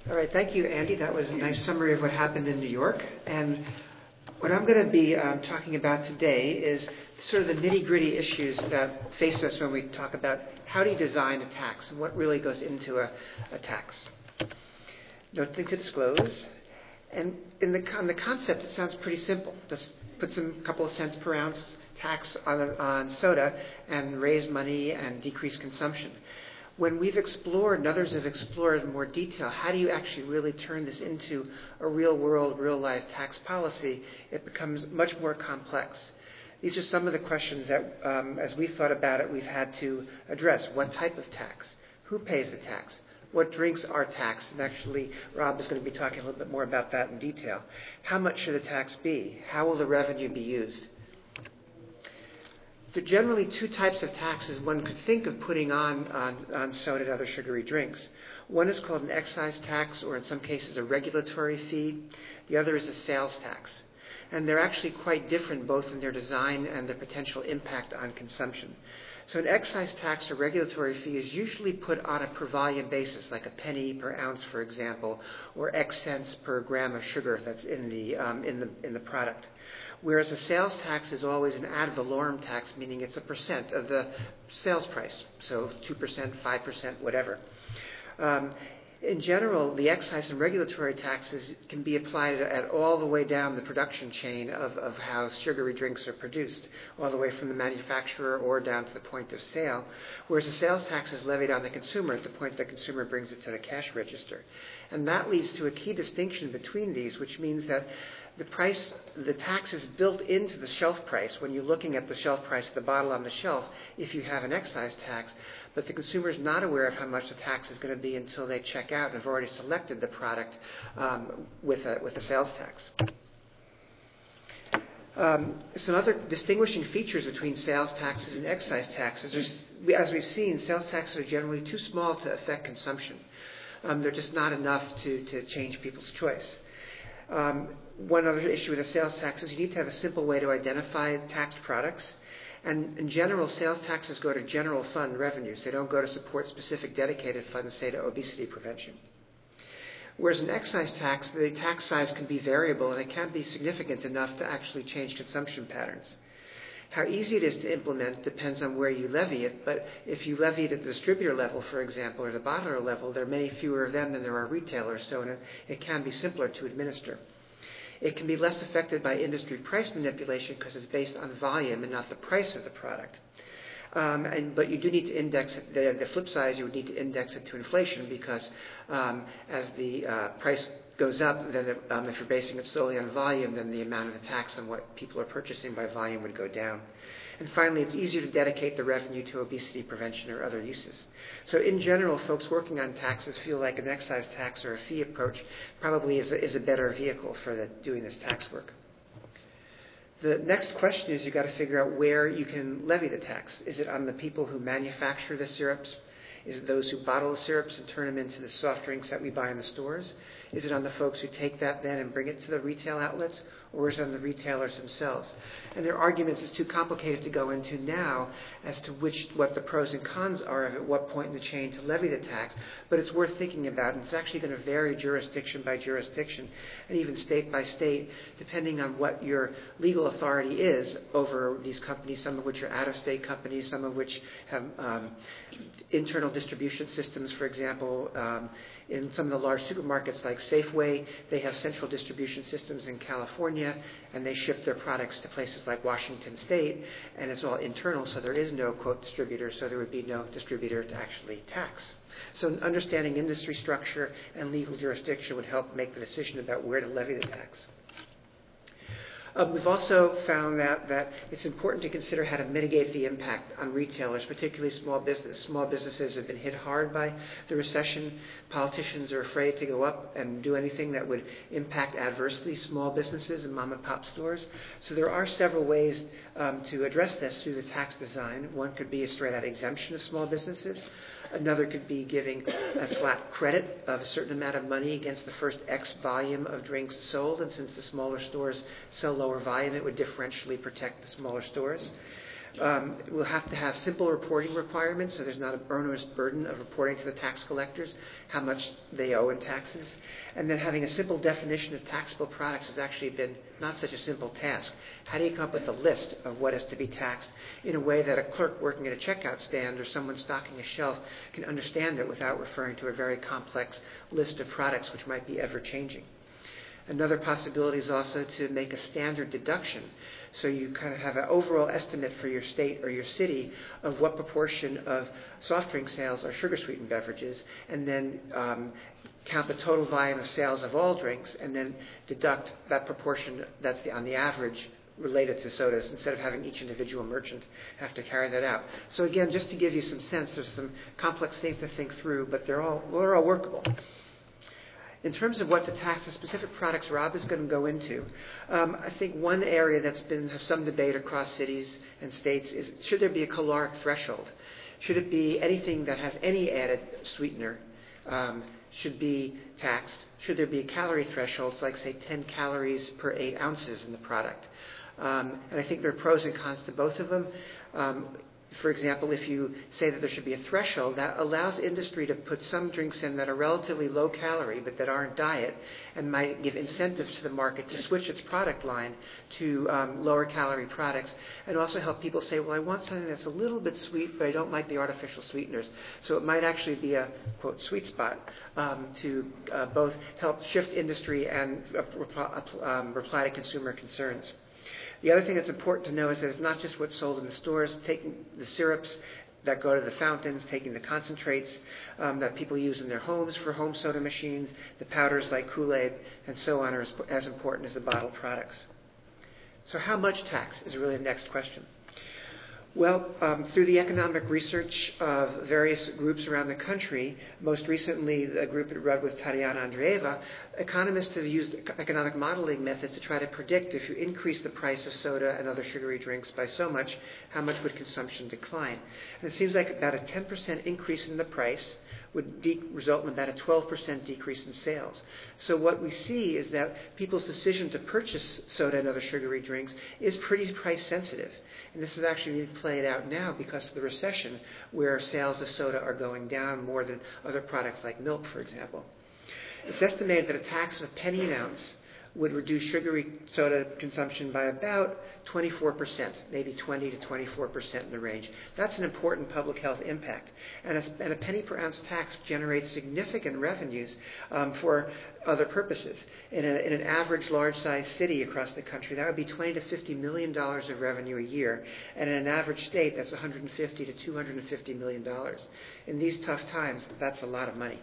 All right, thank you, Andy. That was a nice summary of what happened in New York. And what I'm going to be talking about today is sort of the nitty-gritty issues that face us when we talk about how do you design a tax and what really goes into a tax. Nothing to disclose. And on the concept, it sounds pretty simple. Just put some couple of cents per ounce tax on soda and raise money and decrease consumption. When we've explored, and others have explored in more detail, how do you actually really turn this into a real-world, real-life tax policy, it becomes much more complex. These are some of the questions that, as we've thought about it, we've had to address. What type of tax? Who pays the tax? What drinks are taxed? And actually, Rob is going to be talking a little bit more about that in detail. How much should the tax be? How will the revenue be used? There are generally two types of taxes one could think of putting on soda and other sugary drinks. One is called an excise tax, or in some cases a regulatory fee. The other is a sales tax. And they're actually quite different both in their design and their potential impact on consumption. So an excise tax or regulatory fee is usually put on a per volume basis, like a penny per ounce, for example, or X cents per gram of sugar that's in the product. Whereas a sales tax is always an ad valorem tax, meaning it's a percent of the sales price, so 2%, 5%, whatever. In general, the excise and regulatory taxes can be applied at all the way down the production chain of how sugary drinks are produced, all the way from the manufacturer or down to the point of sale, whereas the sales tax is levied on the consumer at the point the consumer brings it to the cash register. And that leads to a key distinction between these, which means that the tax is built into the shelf price when you're looking at the shelf price of the bottle on the shelf if you have an excise tax, but the consumer is not aware of how much the tax is going to be until they check out and have already selected the product with a sales tax. Some other distinguishing features between sales taxes and excise taxes are, as we've seen, sales taxes are generally too small to affect consumption. They're just not enough to change people's choice. One other issue with a sales tax is you need to have a simple way to identify taxed products. And in general, sales taxes go to general fund revenues. They don't go to support specific dedicated funds, say to obesity prevention. Whereas an excise tax, the tax size can be variable and it can't be significant enough to actually change consumption patterns. How easy it is to implement depends on where you levy it, but if you levy it at the distributor level, for example, or the bottler level, there are many fewer of them than there are retailers, so it can be simpler to administer. It can be less affected by industry price manipulation because it's based on volume and not the price of the product. But you do need to index it. The flip side is you would need to index it to inflation because as the price goes up, then if you're basing it solely on volume, then the amount of the tax on what people are purchasing by volume would go down. And finally, it's easier to dedicate the revenue to obesity prevention or other uses. So in general, folks working on taxes feel like an excise tax or a fee approach probably is a better vehicle for doing this tax work. The next question is you've got to figure out where you can levy the tax. Is it on the people who manufacture the syrups? Is it those who bottle the syrups and turn them into the soft drinks that we buy in the stores? Is it on the folks who take that then and bring it to the retail outlets? Or is it on the retailers themselves? And their arguments is too complicated to go into now as to what the pros and cons are of at what point in the chain to levy the tax. But it's worth thinking about, and it's actually going to vary jurisdiction by jurisdiction and even state by state, depending on what your legal authority is over these companies, some of which are out-of-state companies, some of which have internal distribution systems, for example. In some of the large supermarkets like Safeway, they have central distribution systems in California, and they ship their products to places like Washington State, and it's all internal, so there is no, quote, distributor, so there would be no distributor to actually tax. So understanding industry structure and legal jurisdiction would help make the decision about where to levy the tax. We've also found that it's important to consider how to mitigate the impact on retailers, particularly small business. Small businesses have been hit hard by the recession. Politicians are afraid to go up and do anything that would impact adversely small businesses and mom-and-pop stores. So there are several ways to address this through the tax design. One could be a straight-out exemption of small businesses. Another could be giving a flat credit of a certain amount of money against the first X volume of drinks sold, and since the smaller stores sell lower volume, it would differentially protect the smaller stores. We'll have to have simple reporting requirements, so there's not an onerous burden of reporting to the tax collectors how much they owe in taxes. And then having a simple definition of taxable products has actually been not such a simple task. How do you come up with a list of what is to be taxed in a way that a clerk working at a checkout stand or someone stocking a shelf can understand it without referring to a very complex list of products which might be ever-changing? Another possibility is also to make a standard deduction. So you kind of have an overall estimate for your state or your city of what proportion of soft drink sales are sugar-sweetened beverages, and then count the total volume of sales of all drinks, and then deduct that proportion that's on the average related to sodas, instead of having each individual merchant have to carry that out. So again, just to give you some sense, there's some complex things to think through, but they're all workable. In terms of what to tax the specific products Rob is going to go into, I think one area that's been some debate across cities and states is, should there be a caloric threshold? Should it be anything that has any added sweetener should be taxed? Should there be a calorie threshold, like say 10 calories per 8 ounces in the product? And I think there are pros and cons to both of them. For example, if you say that there should be a threshold, that allows industry to put some drinks in that are relatively low calorie but that aren't diet, and might give incentives to the market to switch its product line to lower calorie products, and also help people say, well, I want something that's a little bit sweet, but I don't like the artificial sweeteners. So it might actually be a, quote, sweet spot to both help shift industry and reply to consumer concerns. The other thing that's important to know is that it's not just what's sold in the stores. Taking the syrups that go to the fountains, taking the concentrates that people use in their homes for home soda machines, the powders like Kool-Aid, and so on are as important as the bottled products. So how much tax is really the next question. Well, through the economic research of various groups around the country, most recently a group led with Tatiana Andreeva, economists have used economic modeling methods to try to predict if you increase the price of soda and other sugary drinks by so much, how much would consumption decline? And it seems like about a 10% increase in the price would result in about a 12% decrease in sales. So what we see is that people's decision to purchase soda and other sugary drinks is pretty price sensitive. And this is actually being played out now because of the recession, where sales of soda are going down more than other products like milk, for example. It's estimated that a tax of a penny an ounce would reduce sugary soda consumption by about 24%, maybe 20 to 24% in the range. That's an important public health impact. And a penny per ounce tax generates significant revenues for other purposes. In an average large-sized city across the country, that would be $20 to $50 million of revenue a year. And in an average state, that's $150 to $250 million. In these tough times, that's a lot of money.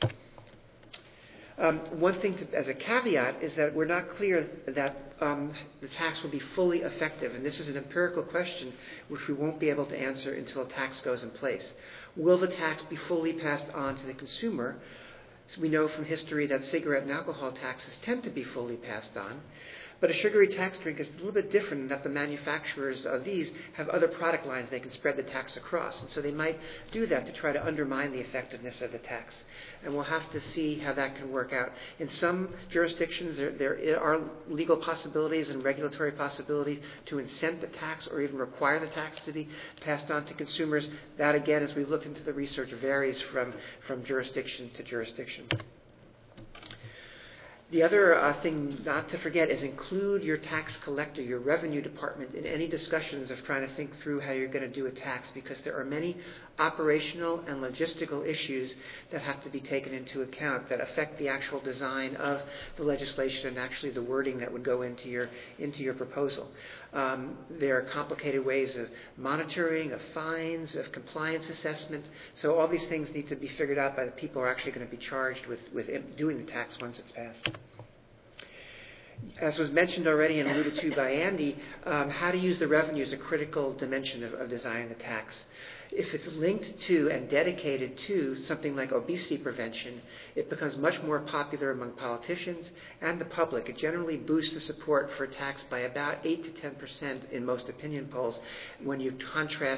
One thing as a caveat is that we're not clear that the tax will be fully effective, and this is an empirical question which we won't be able to answer until a tax goes in place. Will the tax be fully passed on to the consumer? So we know from history that cigarette and alcohol taxes tend to be fully passed on. But a sugary tax drink is a little bit different in that the manufacturers of these have other product lines they can spread the tax across. And so they might do that to try to undermine the effectiveness of the tax. And we'll have to see how that can work out. In some jurisdictions, there are legal possibilities and regulatory possibilities to incent the tax or even require the tax to be passed on to consumers. That, again, as we've looked into the research, varies from jurisdiction to jurisdiction. The other thing not to forget is include your tax collector, your revenue department, in any discussions of trying to think through how you're going to do a tax, because there are many operational and logistical issues that have to be taken into account that affect the actual design of the legislation and actually the wording that would go into your proposal. There are complicated ways of monitoring, of fines, of compliance assessment. So all these things need to be figured out by the people who are actually going to be charged with doing the tax once it's passed. As was mentioned already and alluded to by Andy, how to use the revenue is a critical dimension of designing the tax. If it's linked to and dedicated to something like obesity prevention, it becomes much more popular among politicians and the public. It generally boosts the support for a tax by about 8 to 10% in most opinion polls when you contrast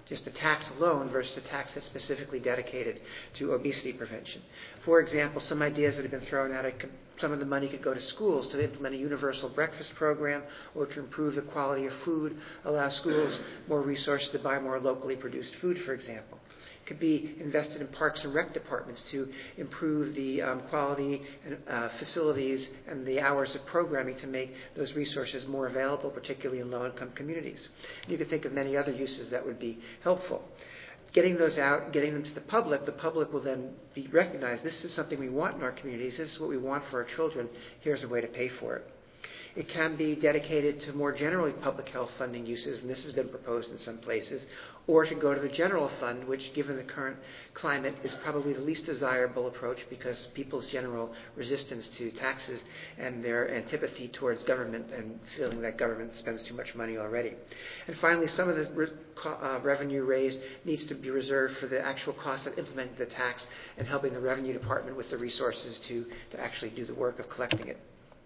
just a tax alone versus a tax that's specifically dedicated to obesity prevention. For example, some ideas that have been thrown out, some of the money could go to schools to implement a universal breakfast program or to improve the quality of food, allow schools more resources to buy more locally produced food, for example. It could be invested in parks and rec departments to improve the quality and facilities and the hours of programming to make those resources more available, particularly in low-income communities. You could think of many other uses that would be helpful. Getting those out, getting them to the public will then be recognized. This is something we want in our communities. This is what we want for our children. Here's a way to pay for it. It can be dedicated to more generally public health funding uses, and this has been proposed in some places, or to go to the general fund, which, given the current climate, is probably the least desirable approach because people's general resistance to taxes and their antipathy towards government and feeling that government spends too much money already. And finally, some of the revenue raised needs to be reserved for the actual cost of implementing the tax and helping the Revenue Department with the resources to actually do the work of collecting it.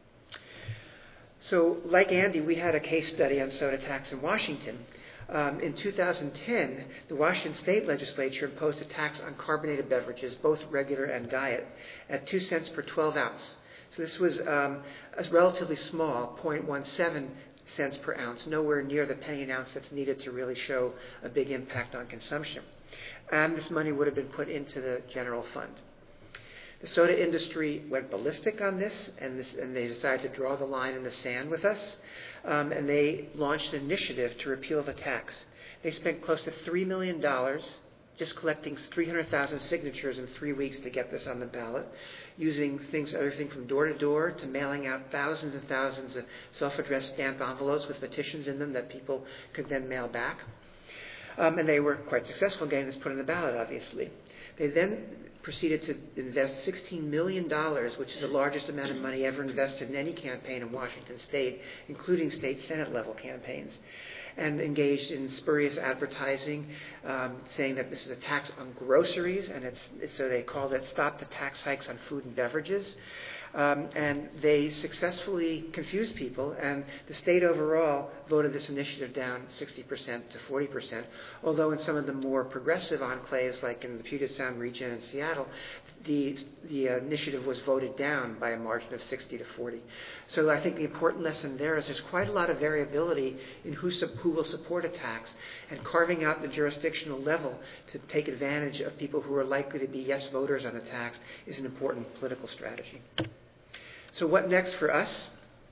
So, like Andy, we had a case study on soda tax in Washington. In 2010, the Washington State Legislature imposed a tax on carbonated beverages, both regular and diet, at 2 cents per 12 ounce. So this was a relatively small, 0.17 cents per ounce, nowhere near the penny an ounce that's needed to really show a big impact on consumption. And this money would have been put into the general fund. The soda industry went ballistic on this, and they decided to draw the line in the sand with us, and they launched an initiative to repeal the tax. They spent close to $3 million just collecting 300,000 signatures in 3 weeks to get this on the ballot, using everything from door to door to mailing out thousands and thousands of self-addressed stamped envelopes with petitions in them that people could then mail back. And they were quite successful getting this put on the ballot, obviously. They then proceeded to invest $16 million, which is the largest amount of money ever invested in any campaign in Washington State, including state Senate level campaigns, and engaged in spurious advertising, saying that this is a tax on groceries, and so they called it Stop the Tax Hikes on Food and Beverages. And they successfully confused people, and the state overall voted this initiative down 60% to 40%, although in some of the more progressive enclaves, like in the Puget Sound region and Seattle, the initiative was voted down by a margin of 60 to 40. So I think the important lesson there is there's quite a lot of variability in who will support a tax, and carving out the jurisdictional level to take advantage of people who are likely to be yes voters on the tax is an important political strategy. So what next for us?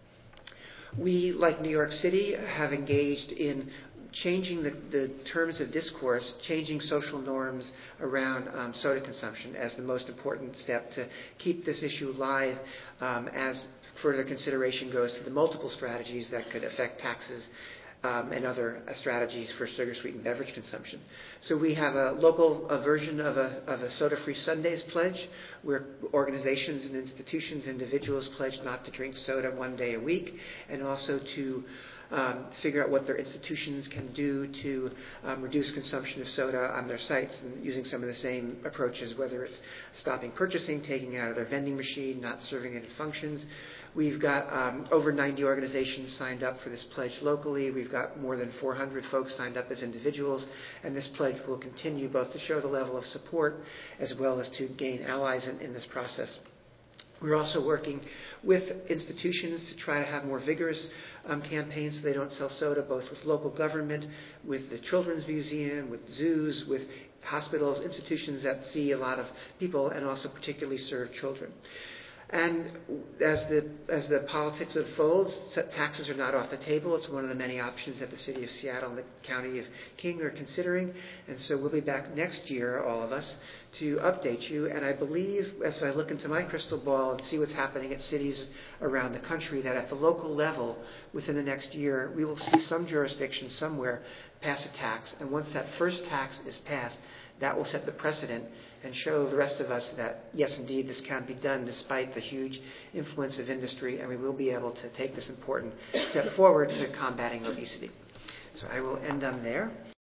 We, like New York City, have engaged in changing the terms of discourse, changing social norms around soda consumption as the most important step to keep this issue live as further consideration goes to the multiple strategies that could affect taxes and other strategies for sugar-sweetened beverage consumption. So we have a local version of a Soda-Free Sundays pledge, where organizations and institutions, individuals pledge not to drink soda 1 day a week, and also to figure out what their institutions can do to reduce consumption of soda on their sites, and using some of the same approaches, whether it's stopping purchasing, taking it out of their vending machine, not serving it at functions. We've got over 90 organizations signed up for this pledge locally. We've got more than 400 folks signed up as individuals, and this pledge will continue both to show the level of support as well as to gain allies in this process. We're also working with institutions to try to have more vigorous campaigns so they don't sell soda, both with local government, with the Children's Museum, with zoos, with hospitals, institutions that see a lot of people and also particularly serve children. And as the politics unfolds, taxes are not off the table. It's one of the many options that the City of Seattle and the County of King are considering. And so we'll be back next year, all of us, to update you. And I believe, as I look into my crystal ball and see what's happening at cities around the country, that at the local level, within the next year, we will see some jurisdiction somewhere pass a tax. And once that first tax is passed, that will set the precedent and show the rest of us that, yes, indeed, this can be done despite the huge influence of industry, and we will be able to take this important step forward to combating obesity. So I will end on there.